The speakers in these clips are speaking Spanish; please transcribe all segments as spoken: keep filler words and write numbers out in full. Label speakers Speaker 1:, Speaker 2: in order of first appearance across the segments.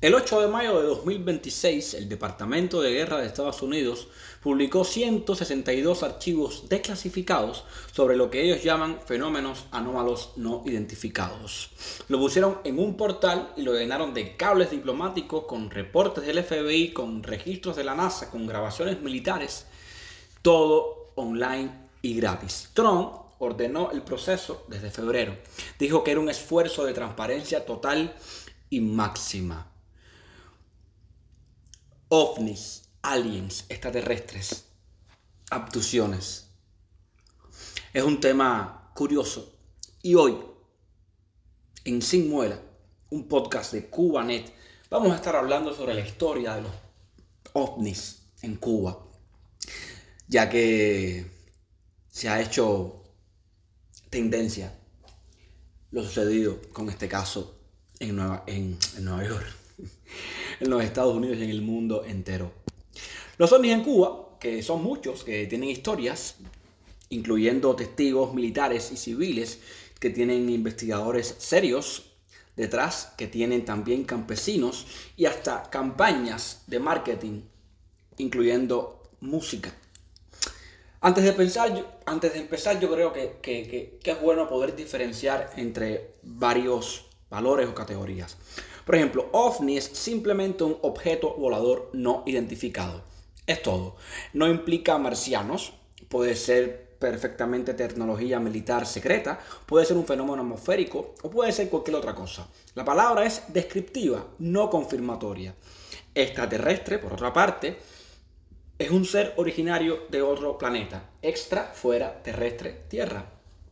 Speaker 1: El ocho de mayo de dos mil veintiséis, el Departamento de Guerra de Estados Unidos publicó ciento sesenta y dos archivos desclasificados sobre lo que ellos llaman fenómenos anómalos no identificados. Lo pusieron en un portal y lo llenaron de cables diplomáticos, con reportes del F B I, con registros de la NASA, con grabaciones militares, todo online y gratis. Trump ordenó el proceso desde febrero. Dijo que era un esfuerzo de transparencia total y máxima. OVNIs, aliens, extraterrestres, abducciones. Es un tema curioso. Y hoy, en Sin Muela, un podcast de CubaNet, vamos a estar hablando sobre la historia de los OVNIs en Cuba, ya que se ha hecho tendencia lo sucedido con este caso en Nueva, en, en Nueva York, en los Estados Unidos y en el mundo entero. Los ovnis en Cuba, que son muchos, que tienen historias, incluyendo testigos militares y civiles, que tienen investigadores serios detrás, que tienen también campesinos y hasta campañas de marketing, incluyendo música. Antes de, pensar, yo, antes de empezar, yo creo que, que, que, que es bueno poder diferenciar entre varios valores o categorías. Por ejemplo, OVNI es simplemente un objeto volador no identificado. Es todo. No implica marcianos. Puede ser perfectamente tecnología militar secreta. Puede ser un fenómeno atmosférico. O puede ser cualquier otra cosa. La palabra es descriptiva, no confirmatoria. Extraterrestre, por otra parte, es un ser originario de otro planeta. Extra, fuera, terrestre, tierra.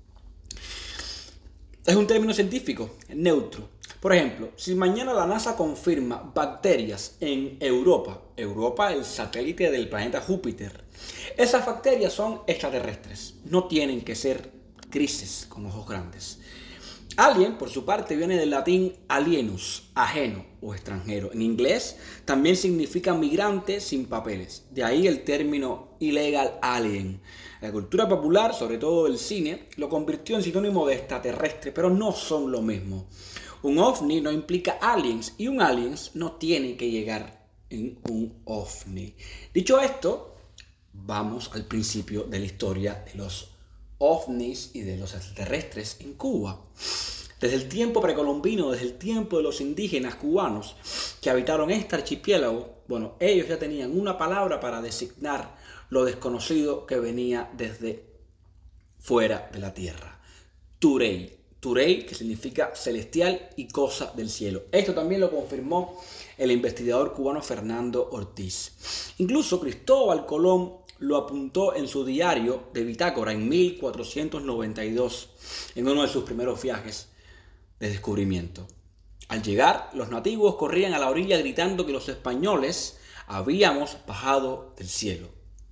Speaker 1: Es un término científico, neutro. Por ejemplo, si mañana la NASA confirma bacterias en Europa, Europa el satélite del planeta Júpiter, esas bacterias son extraterrestres, no tienen que ser grises con ojos grandes. Alien, por su parte, viene del latín alienus, ajeno o extranjero. En inglés también significa migrante sin papeles, de ahí el término illegal alien. La cultura popular, sobre todo el cine, lo convirtió en sinónimo de extraterrestre, pero no son lo mismo. Un ovni no implica aliens y un aliens no tiene que llegar en un ovni. Dicho esto, vamos al principio de la historia de los ovnis y de los extraterrestres en Cuba. Desde el tiempo precolombino, desde el tiempo de los indígenas cubanos que habitaron este archipiélago, bueno, ellos ya tenían una palabra para designar lo desconocido que venía desde fuera de la tierra. Turey. Turey, que significa celestial y cosa del cielo. Esto también lo confirmó el investigador cubano Fernando Ortiz. Incluso Cristóbal Colón lo apuntó en su diario de bitácora en mil cuatrocientos noventa y dos, en uno de sus primeros viajes de descubrimiento. Al llegar, los nativos corrían a la orilla gritando que los españoles habíamos bajado del cielo.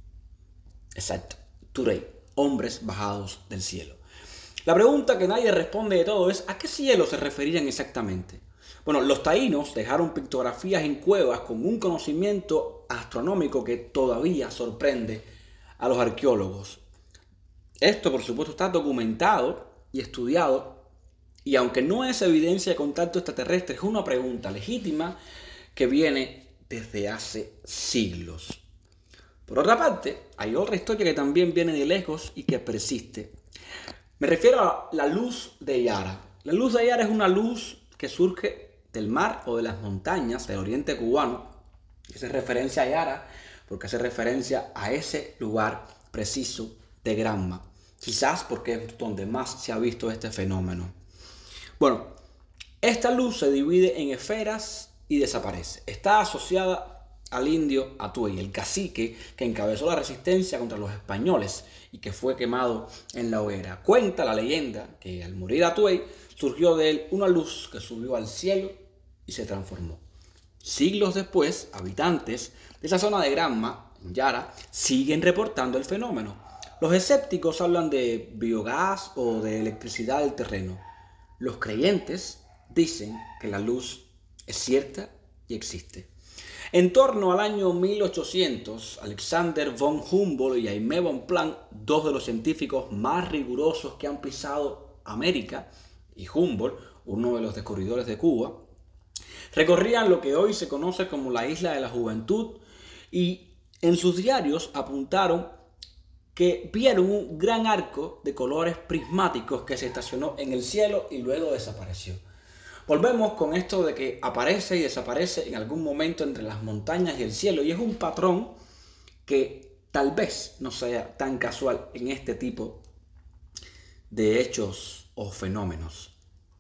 Speaker 1: Exacto, Turey, hombres bajados del cielo. La pregunta que nadie responde de todo es: ¿a qué cielo se referían exactamente? Bueno, los taínos dejaron pictografías en cuevas con un conocimiento astronómico que todavía sorprende a los arqueólogos. Esto, por supuesto, está documentado y estudiado, y aunque no es evidencia de contacto extraterrestre, es una pregunta legítima que viene desde hace siglos. Por otra parte, hay otra historia que también viene de lejos y que persiste. Me refiero a la luz de Yara. La luz de Yara es una luz que surge del mar o de las montañas del oriente cubano. Hace referencia a Yara porque hace referencia a ese lugar preciso de Granma. Quizás porque es donde más se ha visto este fenómeno. Bueno, esta luz se divide en esferas y desaparece. Está asociada al indio Atuey, el cacique que encabezó la resistencia contra los españoles y que fue quemado en la hoguera. Cuenta la leyenda que al morir Atuey surgió de él una luz que subió al cielo y se transformó. Siglos después, habitantes de esa zona de Granma, en Yara, siguen reportando el fenómeno. Los escépticos hablan de biogás o de electricidad del terreno. Los creyentes dicen que la luz es cierta y existe. En torno al año mil ochocientos, Alexander von Humboldt y Aimé Bonpland, dos de los científicos más rigurosos que han pisado América, y Humboldt, uno de los descubridores de Cuba, Recorrían lo que hoy se conoce como la Isla de la Juventud y en sus diarios apuntaron que vieron un gran arco de colores prismáticos que se estacionó en el cielo y luego desapareció. Volvemos con esto de que aparece y desaparece en algún momento entre las montañas y el cielo, y es un patrón que tal vez no sea tan casual en este tipo de hechos o fenómenos.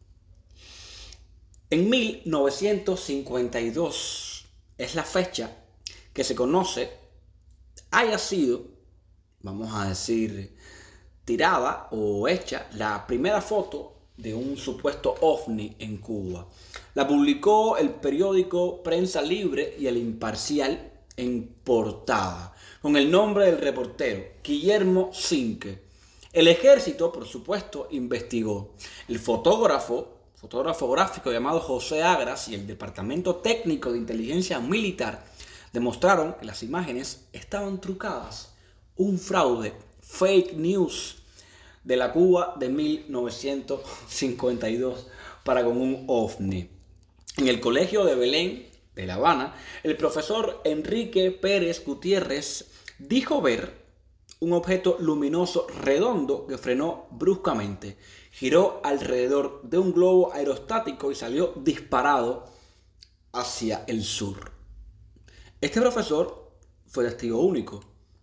Speaker 1: En mil novecientos cincuenta y dos es la fecha que se conoce haya sido, vamos a decir, tirada o hecha la primera foto de un supuesto ovni en Cuba. La publicó el periódico Prensa Libre y El Imparcial en portada, con el nombre del reportero, Guillermo Zinque. El ejército, por supuesto, investigó. El fotógrafo, fotógrafo gráfico llamado José Agras, y el Departamento Técnico de Inteligencia Militar demostraron que las imágenes estaban trucadas. Un fraude, fake news de la Cuba de mil novecientos cincuenta y dos para con un ovni. En el colegio de Belén de La Habana, el profesor Enrique Pérez Gutiérrez dijo ver un objeto luminoso redondo que frenó bruscamente, giró alrededor de un globo aerostático y salió disparado hacia el sur. Este profesor fue testigo único,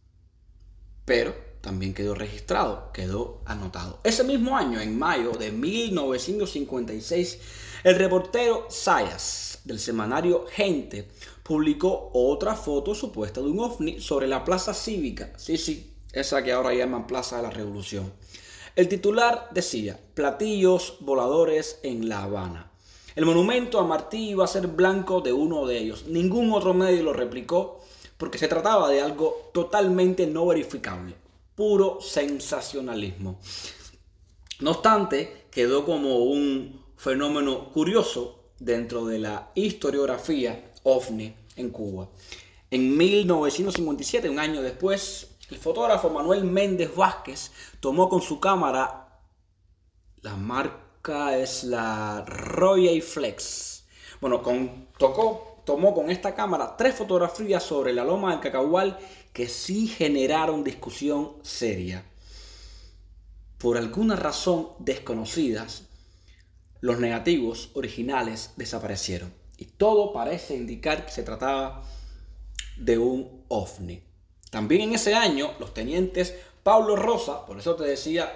Speaker 1: pero también quedó registrado, quedó anotado. Ese mismo año, en mayo de mil novecientos cincuenta y seis, el reportero Zayas, del semanario Gente, publicó otra foto supuesta de un ovni sobre la Plaza Cívica. Sí, sí, esa que ahora llaman Plaza de la Revolución. El titular decía: platillos voladores en La Habana. El monumento a Martí iba a ser blanco de uno de ellos. Ningún otro medio lo replicó porque se trataba de algo totalmente no verificable. Puro sensacionalismo. No obstante, quedó como un fenómeno curioso dentro de la historiografía ovni en Cuba. En mil novecientos cincuenta y siete, un año después, el fotógrafo Manuel Méndez Vázquez tomó con su cámara, la marca es la Rolleiflex. Bueno, con, tocó, tomó con esta cámara tres fotografías sobre la loma del Cacahual que sí generaron discusión seria. Por alguna razón desconocida, los negativos originales desaparecieron y todo parece indicar que se trataba de un ovni. También en ese año, los tenientes Pablo Rosa, por eso te decía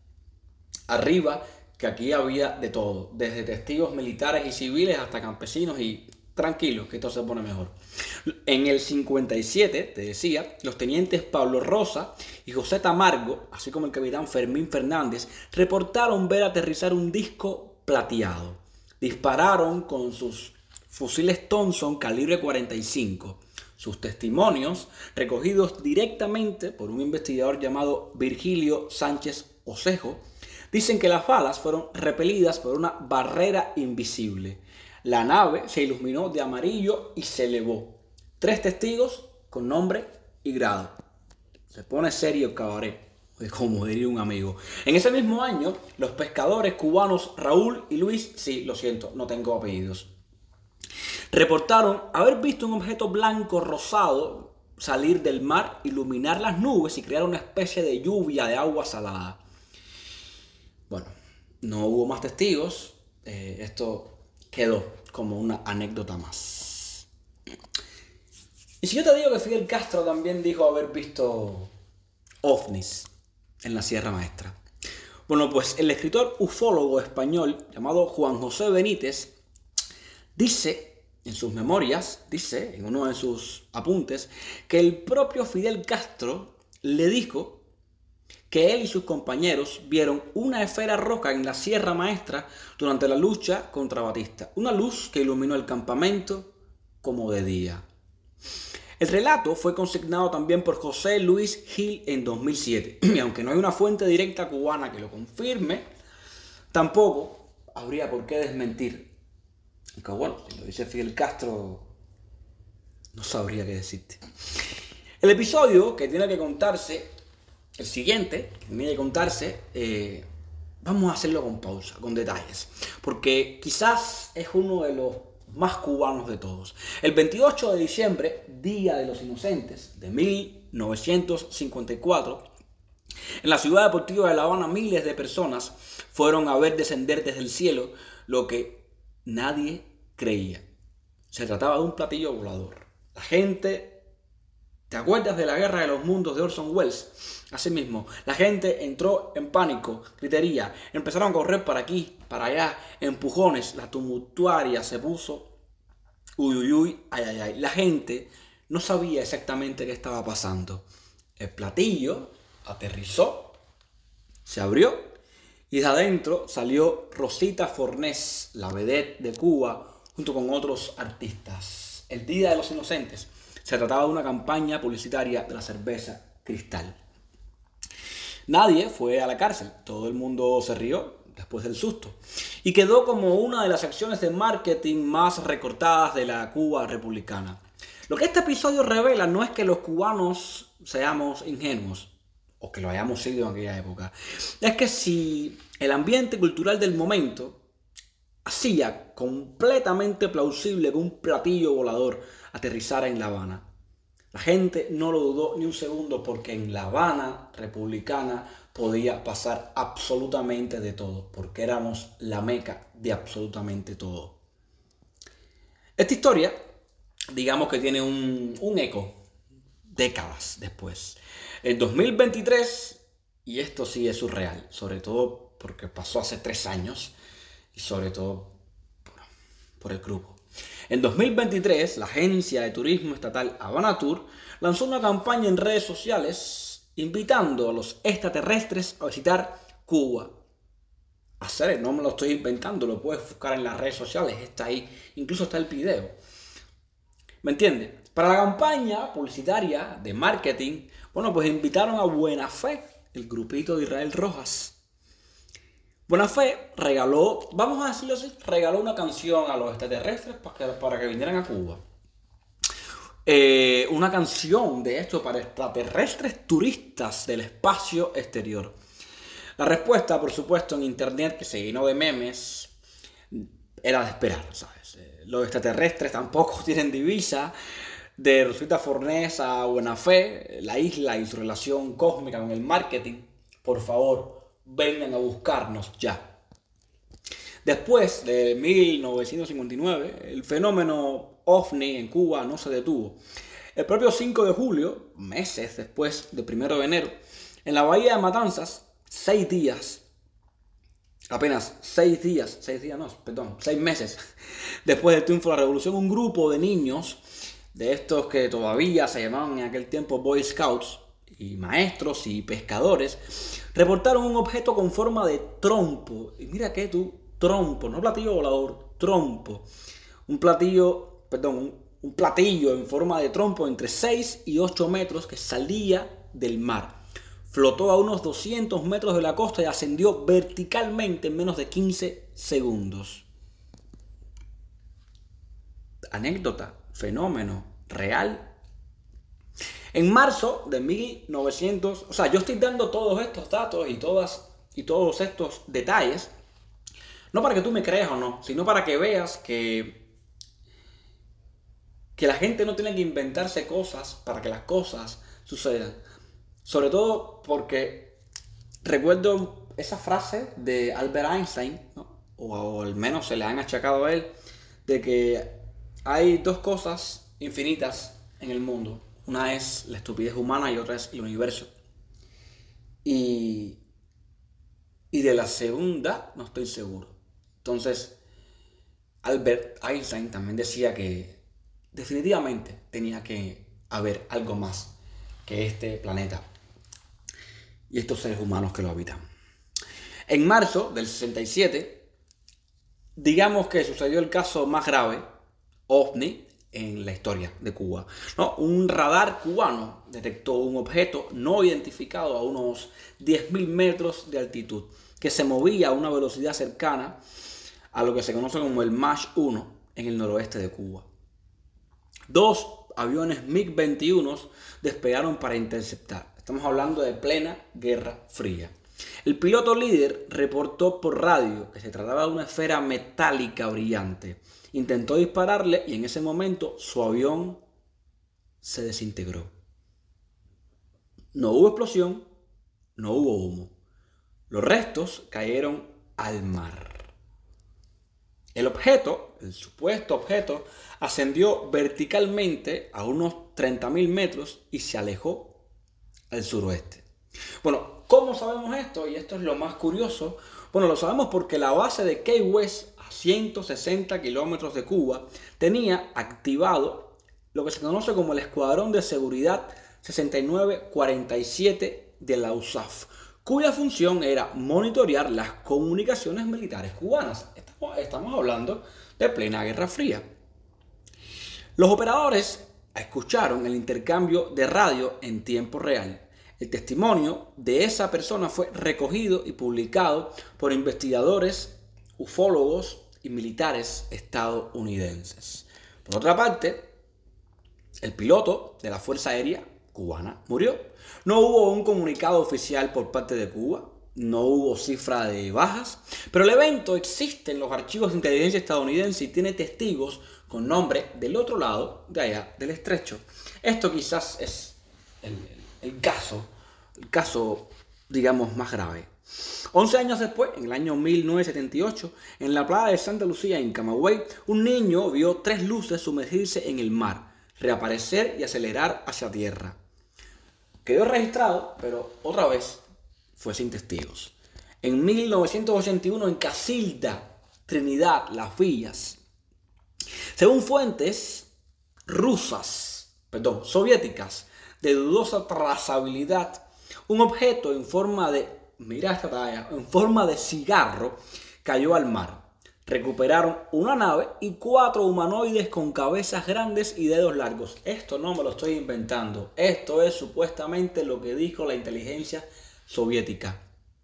Speaker 1: arriba que aquí había de todo, desde testigos militares y civiles hasta campesinos, y tranquilos, que esto se pone mejor. En el cincuenta y siete, te decía, los tenientes Pablo Rosa y José Tamargo, así como el capitán Fermín Fernández, reportaron ver aterrizar un disco plateado. Dispararon con sus fusiles Thompson calibre cuarenta y cinco. Sus testimonios, recogidos directamente por un investigador llamado Virgilio Sánchez Osejo, dicen que las balas fueron repelidas por una barrera invisible. La nave se iluminó de amarillo y se elevó. Tres testigos con nombre y grado. Se pone serio el cabaret, como diría un amigo. En ese mismo año, los pescadores cubanos Raúl y Luis, sí, lo siento, no tengo apellidos, reportaron haber visto un objeto blanco rosado salir del mar, iluminar las nubes y crear una especie de lluvia de agua salada. Bueno, no hubo más testigos. Eh, esto quedó como una anécdota más. Y si yo te digo que Fidel Castro también dijo haber visto ovnis en la Sierra Maestra. Bueno, pues el escritor ufólogo español llamado Juan José Benítez dice en sus memorias, dice en uno de sus apuntes, que el propio Fidel Castro le dijo que él y sus compañeros vieron una esfera roja en la Sierra Maestra durante la lucha contra Batista. Una luz que iluminó el campamento como de día. El relato fue consignado también por José Luis Gil en dos mil siete. Y aunque no hay una fuente directa cubana que lo confirme, tampoco habría por qué desmentir. Aunque bueno, si lo dice Fidel Castro, no sabría qué decirte. El episodio que tiene que contarse, el siguiente, que tiene que contarse, eh, vamos a hacerlo con pausa, con detalles. Porque quizás es uno de los más cubanos de todos. El veintiocho de diciembre, Día de los Inocentes de mil novecientos cincuenta y cuatro, en la ciudad deportiva de La Habana, miles de personas fueron a ver descender desde el cielo lo que nadie creía. Se trataba de un platillo volador. La gente, ¿te acuerdas de La Guerra de los Mundos de Orson Welles? Asimismo, la gente entró en pánico, gritería, empezaron a correr para aquí, para allá, empujones, la tumultuaria se puso, uy, uy, uy, ay, ay, ay. La gente no sabía exactamente qué estaba pasando. El platillo aterrizó, se abrió y de adentro salió Rosita Fornés, la vedette de Cuba, junto con otros artistas. El Día de los Inocentes. Se trataba de una campaña publicitaria de la cerveza Cristal. Nadie fue a la cárcel, todo el mundo se rió después del susto y quedó como una de las acciones de marketing más recortadas de la Cuba republicana. Lo que este episodio revela no es que los cubanos seamos ingenuos o que lo hayamos sido en aquella época, es que si el ambiente cultural del momento hacía completamente plausible que un platillo volador aterrizara en La Habana, la gente no lo dudó ni un segundo, porque en La Habana republicana podía pasar absolutamente de todo, porque éramos la meca de absolutamente todo. Esta historia, digamos que tiene un, un eco décadas después. En dos mil veintitrés, y esto sí es surreal, sobre todo porque pasó hace tres años, y sobre todo por, por el grupo. En dos mil veintitrés, la agencia de turismo estatal Habana Tour lanzó una campaña en redes sociales invitando a los extraterrestres a visitar Cuba. A ser, no me lo estoy inventando, lo puedes buscar en las redes sociales, está ahí, incluso está el video. ¿Me entiendes? Para la campaña publicitaria de marketing, bueno, pues invitaron a Buena Fe, el grupito de Israel Rojas. Buena Fe regaló, vamos a decirlo así, regaló una canción a los extraterrestres para que, para que vinieran a Cuba. Eh, una canción de esto para extraterrestres turistas del espacio exterior. La respuesta, por supuesto, en internet, que se llenó de memes, era de esperar, ¿sabes? Eh, los extraterrestres tampoco tienen divisa. De Rosita Fornés a Buena Fe, la isla y su relación cósmica con el marketing, por favor, vengan a buscarnos ya. Después de mil novecientos cincuenta y nueve, el fenómeno ovni en Cuba no se detuvo. El propio cinco de julio, meses después del primero de enero, en la bahía de Matanzas, seis días, apenas seis días, seis días no, perdón, seis meses después del triunfo de la revolución, un grupo de niños, de estos que todavía se llamaban en aquel tiempo Boy Scouts, y maestros y pescadores, reportaron un objeto con forma de trompo. Y mira que tú, trompo, no platillo volador, trompo. Un platillo, perdón, un, un platillo en forma de trompo entre seis y ocho metros que salía del mar. Flotó a unos doscientos metros de la costa y ascendió verticalmente en menos de quince segundos. Anécdota, fenómeno, real. En marzo de mil novecientos, o sea, yo estoy dando todos estos datos y, todas, y todos estos detalles, no para que tú me creas o no, sino para que veas que, que la gente no tiene que inventarse cosas para que las cosas sucedan. Sobre todo porque recuerdo esa frase de Albert Einstein, ¿no? o, o al menos se le han achacado a él, de que hay dos cosas infinitas en el mundo. Una es la estupidez humana y otra es el universo. Y, y de la segunda no estoy seguro. Entonces, Albert Einstein también decía que definitivamente tenía que haber algo más que este planeta y estos seres humanos que lo habitan. En marzo del sesenta y siete, digamos que sucedió el caso más grave, ovni, en la historia de Cuba. No, un radar cubano detectó un objeto no identificado a unos diez mil metros de altitud, que se movía a una velocidad cercana a lo que se conoce como el Mach uno en el noroeste de Cuba. Dos aviones MiG veintiuno despegaron para interceptar. Estamos hablando de plena Guerra Fría. El piloto líder reportó por radio que se trataba de una esfera metálica brillante intentó dispararle y en ese momento su avión se desintegró. No hubo explosión, no hubo humo. Los restos cayeron al mar. El objeto, el supuesto objeto, ascendió verticalmente a unos treinta mil metros y se alejó al suroeste. Bueno, ¿cómo sabemos esto? Y esto es lo más curioso. Bueno, lo sabemos porque la base de Key West, a ciento sesenta kilómetros de Cuba, tenía activado lo que se conoce como el Escuadrón de Seguridad sesenta y nueve cuarenta y siete de la U S A F, cuya función era monitorear las comunicaciones militares cubanas. Estamos, estamos hablando de plena Guerra Fría. Los operadores escucharon el intercambio de radio en tiempo real. El testimonio de esa persona fue recogido y publicado por investigadores, ufólogos y militares estadounidenses. Por otra parte, el piloto de la Fuerza Aérea cubana murió. No hubo un comunicado oficial por parte de Cuba, no hubo cifra de bajas, pero el evento existe en los archivos de inteligencia estadounidense y tiene testigos con nombre del otro lado de allá del estrecho. Esto quizás es el, el caso, el caso, digamos, más grave. once años después, en el año mil novecientos setenta y ocho, en la playa de Santa Lucía, en Camagüey, un niño vio tres luces sumergirse en el mar, reaparecer y acelerar hacia tierra. Quedó registrado, pero otra vez fue sin testigos. En mil novecientos ochenta y uno, en Casilda, Trinidad, Las Villas, según fuentes rusas, perdón, soviéticas, de dudosa trazabilidad, un objeto en forma de, mira esta talla, en forma de cigarro cayó al mar. Recuperaron una nave y cuatro humanoides con cabezas grandes y dedos largos. Esto no me lo estoy inventando. Esto es supuestamente lo que dijo la inteligencia soviética.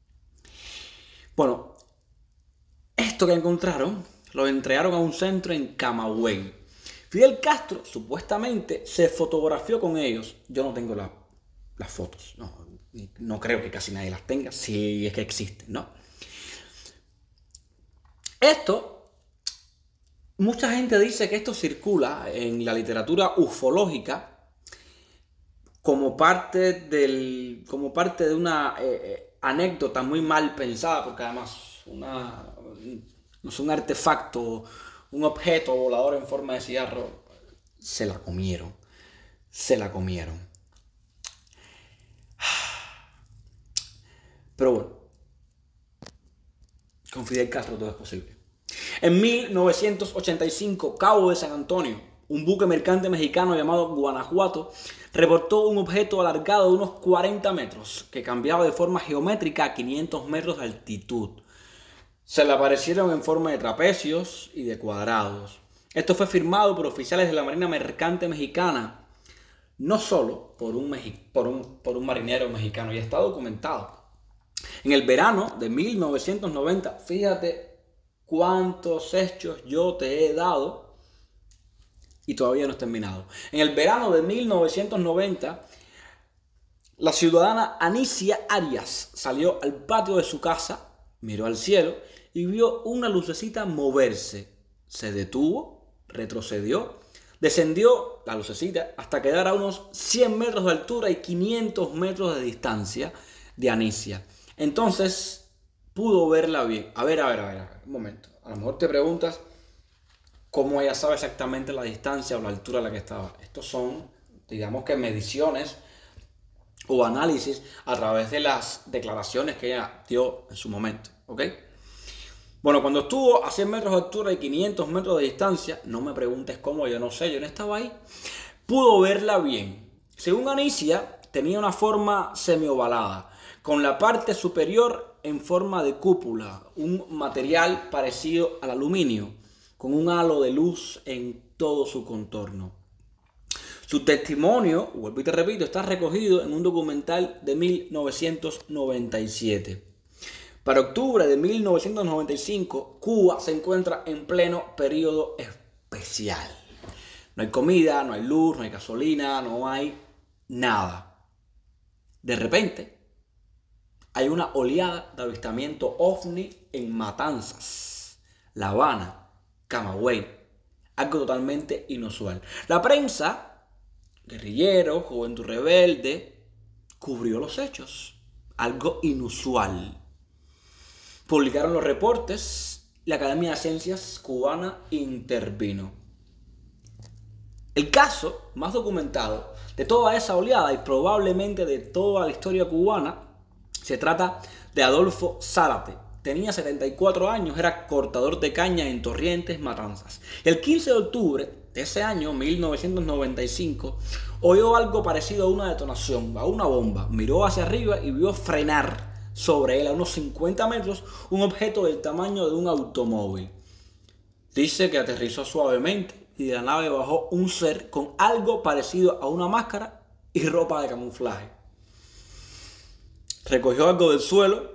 Speaker 1: Bueno, esto que encontraron lo entregaron a un centro en Camagüey. Fidel Castro supuestamente se fotografió con ellos. Yo no tengo la, las fotos. No, no creo que casi nadie las tenga. Si es que existen, ¿no? Esto, mucha gente dice que esto circula en la literatura ufológica como parte, del, como parte de una eh, anécdota muy mal pensada, porque además una, no es un artefacto, un objeto volador en forma de cigarro, se la comieron, se la comieron. Pero bueno, con Fidel Castro todo es posible. En mil novecientos ochenta y cinco, Cabo de San Antonio, un buque mercante mexicano llamado Guanajuato, reportó un objeto alargado de unos cuarenta metros que cambiaba de forma geométrica a quinientos metros de altitud. Se le aparecieron en forma de trapecios y de cuadrados. Esto fue firmado por oficiales de la Marina Mercante Mexicana, no solo por un, por un, por un marinero mexicano, y está documentado. En el verano de mil novecientos noventa, fíjate cuántos hechos yo te he dado y todavía no he terminado. En el verano de mil novecientos noventa, la ciudadana Anicia Arias salió al patio de su casa, miró al cielo y vio una lucecita moverse. Se detuvo, retrocedió, descendió la lucecita hasta quedar a unos cien metros de altura y quinientos metros de distancia de Anicia. Entonces pudo verla bien. A ver, a ver, a ver, a ver, un momento. A lo mejor te preguntas cómo ella sabe exactamente la distancia o la altura a la que estaba. Estos son, digamos que mediciones o análisis a través de las declaraciones que ella dio en su momento, ¿ok? Bueno, cuando estuvo a cien metros de altura y quinientos metros de distancia, no me preguntes cómo, yo no sé, yo no estaba ahí, pudo verla bien. Según Anicia, tenía una forma semiovalada, con la parte superior en forma de cúpula, un material parecido al aluminio, con un halo de luz en todo su contorno. Su testimonio, vuelvo y te repito, está recogido en un documental de mil novecientos noventa y siete. Para octubre de mil novecientos noventa y cinco, Cuba se encuentra en pleno periodo especial. No hay comida, no hay luz, no hay gasolina, no hay nada. De repente, hay una oleada de avistamiento ovni en Matanzas, La Habana, Camagüey. algo totalmente inusual. La prensa, guerrillero, juventud rebelde, cubrió los hechos, algo inusual. Publicaron los reportes, la Academia de Ciencias cubana intervino. El caso más documentado de toda esa oleada y probablemente de toda la historia cubana se trata de Adolfo Zárate. Tenía setenta y cuatro años, era cortador de caña en Torrientes, Matanzas. El quince de octubre de ese año, mil novecientos noventa y cinco, oyó algo parecido a una detonación, a una bomba. Miró hacia arriba y vio frenar sobre él a unos cincuenta metros un objeto del tamaño de un automóvil. Dice que aterrizó suavemente y de la nave bajó un ser con algo parecido a una máscara y ropa de camuflaje. Recogió algo del suelo.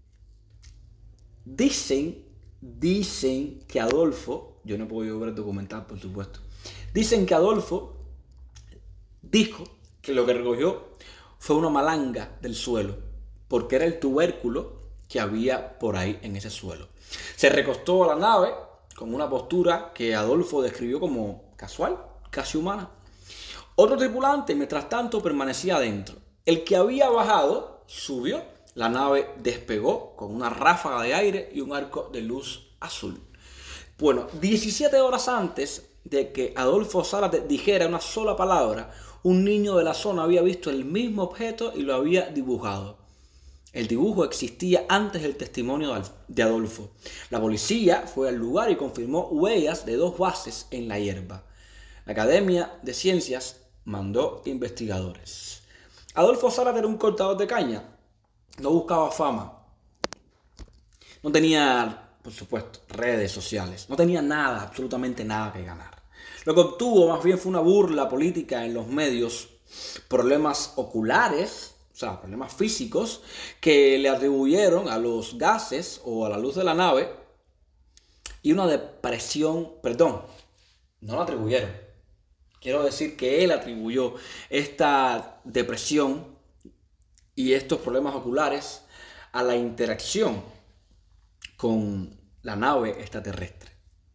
Speaker 1: Dicen, dicen que Adolfo, yo no he podido ver el documental, por supuesto, dicen que Adolfo dijo que lo que recogió fue una malanga del suelo, porque era el tubérculo que había por ahí en ese suelo. Se recostó a la nave con una postura que Adolfo describió como casual, casi humana. Otro tripulante, mientras tanto, permanecía adentro. El que había bajado subió. La nave despegó con una ráfaga de aire y un arco de luz azul. Bueno, diecisiete horas antes de que Adolfo Zárate dijera una sola palabra, un niño de la zona había visto el mismo objeto y lo había dibujado. El dibujo existía antes del testimonio de Adolfo. La policía fue al lugar y confirmó huellas de dos bases en la hierba. La Academia de Ciencias mandó investigadores. Adolfo Zárate era un cortador de caña. No buscaba fama. No tenía, por supuesto, redes sociales. No tenía nada, absolutamente nada que ganar. Lo que obtuvo más bien fue una burla política en los medios, problemas oculares, o sea, problemas físicos, que le atribuyeron a los gases o a la luz de la nave y una depresión, perdón, no lo atribuyeron. Quiero decir que él atribuyó esta depresión y estos problemas oculares a la interacción con la nave extraterrestre.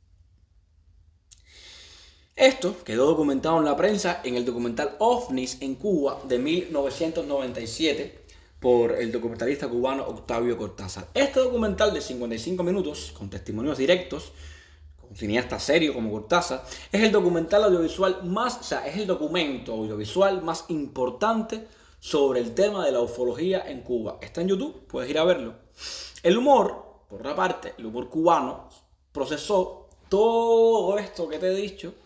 Speaker 1: Esto quedó documentado en la prensa en el documental OVNIs en Cuba de mil novecientos noventa y siete por el documentalista cubano Octavio Cortázar. Este documental de cincuenta y cinco minutos, con testimonios directos, con un cineasta serio como Cortázar, es el documental audiovisual más, o sea, es el documento audiovisual más importante sobre el tema de la ufología en Cuba. Está en YouTube, puedes ir a verlo. El humor, por otra parte, el humor cubano procesó todo esto que te he dicho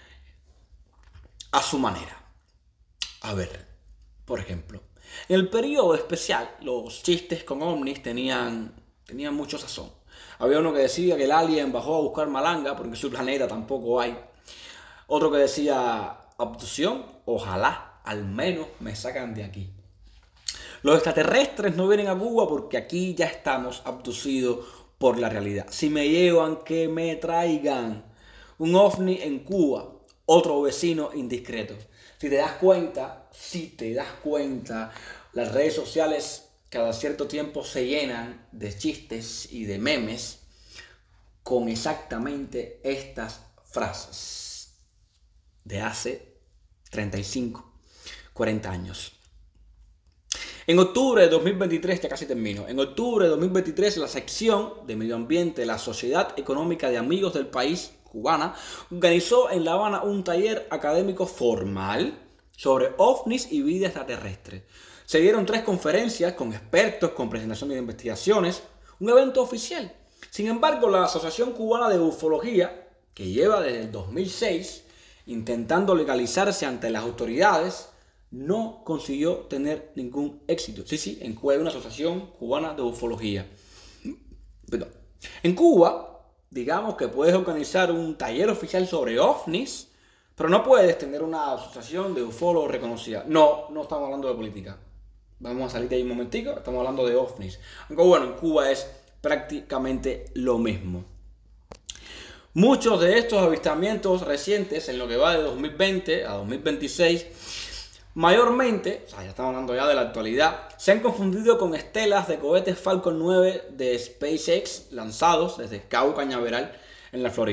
Speaker 1: a su manera. A ver, por ejemplo, en el periodo especial, los chistes con ovnis tenían, tenían mucho sazón. Había uno que decía que el alien bajó a buscar malanga porque en su planeta tampoco hay. Otro que decía abducción, ojalá, al menos me sacan de aquí. Los extraterrestres no vienen a Cuba porque aquí ya estamos abducidos por la realidad. Si me llevan, que me traigan. Un ovni en Cuba, otro vecino indiscreto. Si te das cuenta, si te das cuenta, las redes sociales cada cierto tiempo se llenan de chistes y de memes con exactamente estas frases de hace treinta y cinco, cuarenta años. En octubre de dos mil veintitrés, ya casi termino, en octubre de dos mil veintitrés la sección de Medio Ambiente de la Sociedad Económica de Amigos del País cubana organizó en La Habana un taller académico formal sobre ovnis y vida extraterrestre. Se dieron tres conferencias con expertos, con presentaciones de investigaciones, un evento oficial. Sin embargo, la Asociación Cubana de Ufología, que lleva desde el dos mil seis intentando legalizarse ante las autoridades, no consiguió tener ningún éxito. Sí, sí, en Cuba hay una Asociación Cubana de Ufología. Perdón. En Cuba, digamos que puedes organizar un taller oficial sobre ovnis, pero no puedes tener una asociación de ufólogos reconocida. No, no estamos hablando de política. Vamos a salir de ahí un momentico, estamos hablando de ovnis. Aunque bueno, en Cuba es prácticamente lo mismo. Muchos de estos avistamientos recientes, en lo que va de dos mil veinte a dos mil veintiséis, mayormente, o sea, ya estamos hablando ya de la actualidad, se han confundido con estelas de cohetes Falcon nueve de SpaceX lanzados desde Cabo Cañaveral en la Florida.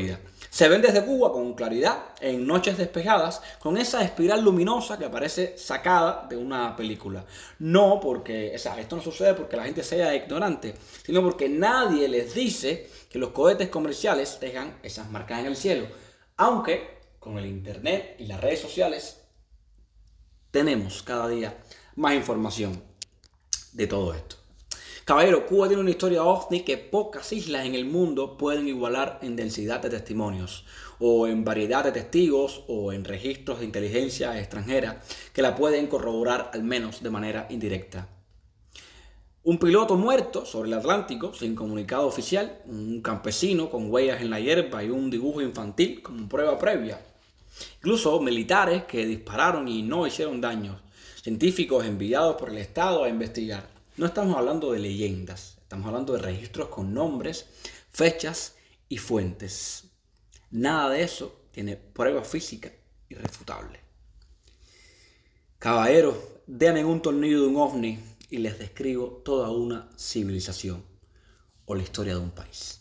Speaker 1: Se ven desde Cuba con claridad, en noches despejadas, con esa espiral luminosa que parece sacada de una película. No porque, o sea, esto no sucede porque la gente sea ignorante, sino porque nadie les dice que los cohetes comerciales dejan esas marcas en el cielo. Aunque con el internet y las redes sociales tenemos cada día más información de todo esto. Caballero, Cuba tiene una historia ovni que pocas islas en el mundo pueden igualar en densidad de testimonios, o en variedad de testigos, o en registros de inteligencia extranjera que la pueden corroborar al menos de manera indirecta. Un piloto muerto sobre el Atlántico sin comunicado oficial, un campesino con huellas en la hierba y un dibujo infantil como prueba previa. Incluso militares que dispararon y no hicieron daños, científicos enviados por el Estado a investigar. No estamos hablando de leyendas, estamos hablando de registros con nombres, fechas y fuentes. Nada de eso tiene prueba física irrefutable. Caballeros, denme un tornillo de un ovni y les describo toda una civilización o la historia de un país.